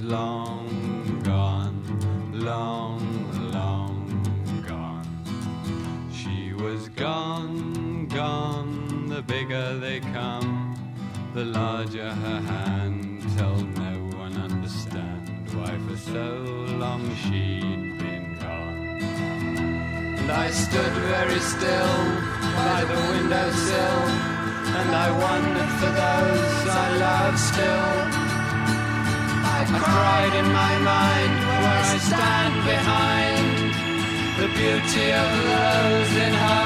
long gone, long, long gone. She was gone, gone, the bigger they come, the larger her hand, till no one understand why for so long she'd been gone. And I stood very still by the windowsill, and I wondered for those I love still. I cried in my mind where I stand behind the beauty of the rose in her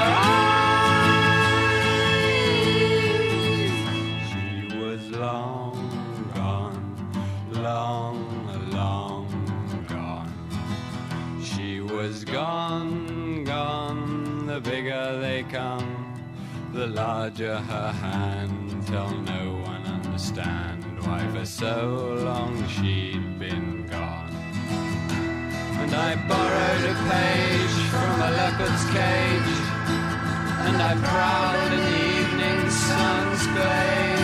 eyes. She was long gone, long, long gone. She was gone, gone, the bigger they come, the larger her hand, till no one understand why for so long she'd been gone. And I borrowed a page from a leopard's cage, and I prowled in the evening sun's glade